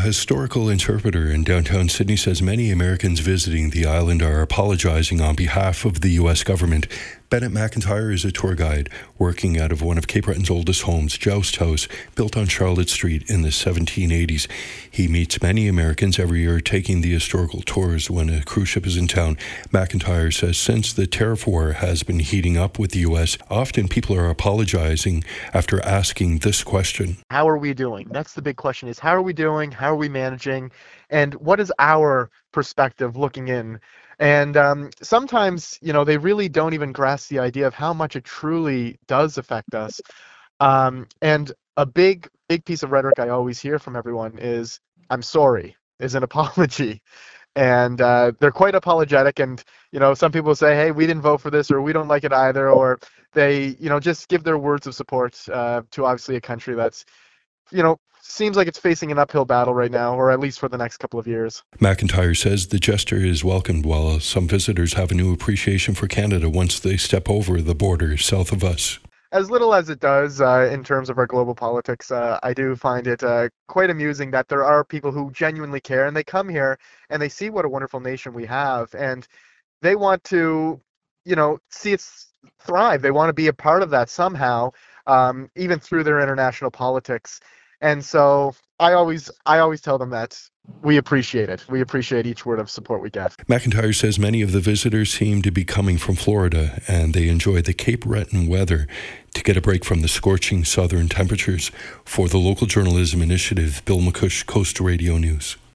historical interpreter in downtown Sydney, says many Americans visiting the island are apologizing on behalf of the U.S. government. Bennett McIntyre is a tour guide working out of one of Cape Breton's oldest homes, Joust House, built on Charlotte Street in the 1780s. He meets many Americans every year taking the historical tours when a cruise ship is in town. McIntyre says since the tariff war has been heating up with the U.S., often people are apologizing after asking this question. How are we doing? That's the big question, is how are we doing? How are we managing? And what is our perspective looking in? And sometimes, they really don't even grasp the idea of how much it truly does affect us. And a big piece of rhetoric I always hear from everyone is, I'm sorry, is an apology. And they're quite apologetic. And, some people say, hey, we didn't vote for this, or we don't like it either. Or they, just give their words of support to obviously a country that's, seems like it's facing an uphill battle right now, or at least for the next couple of years. McIntyre says the gesture is welcomed, while some visitors have a new appreciation for Canada once they step over the border south of us. As little as it does in terms of our global politics, I do find it quite amusing that there are people who genuinely care, and they come here and they see what a wonderful nation we have, and they want to, see it thrive. They want to be a part of that somehow, even through their international politics. And so I always tell them that we appreciate it. We appreciate each word of support we get. McIntyre says many of the visitors seem to be coming from Florida, and they enjoy the Cape Breton weather to get a break from the scorching southern temperatures. For the Local Journalism Initiative, Bill McCush, Coast Radio News.